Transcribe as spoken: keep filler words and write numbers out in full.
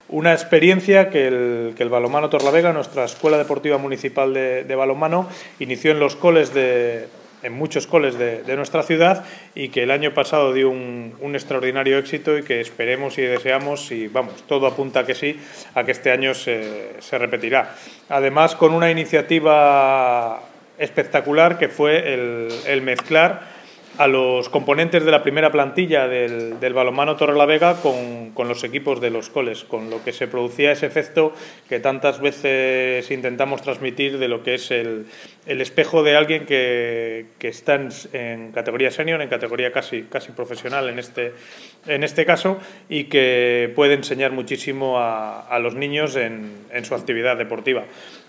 una experiencia que el, que el Balonmano Torlavega, nuestra Escuela Deportiva Municipal de, de Balonmano, inició en los coles de, en muchos coles de, de nuestra ciudad y que el año pasado dio un, un extraordinario éxito y que esperemos y deseamos, y vamos, todo apunta a que sí, a que este año se, se repetirá. Además, con una iniciativa espectacular que fue el, el mezclar a los componentes de la primera plantilla del, del Balonmano Torrelavega con, con los equipos de los coles, con lo que se producía ese efecto que tantas veces intentamos transmitir de lo que es el, el espejo de alguien que, que está en, en categoría senior, en categoría casi, casi profesional en este, en este caso, y que puede enseñar muchísimo a, a los niños en, en su actividad deportiva.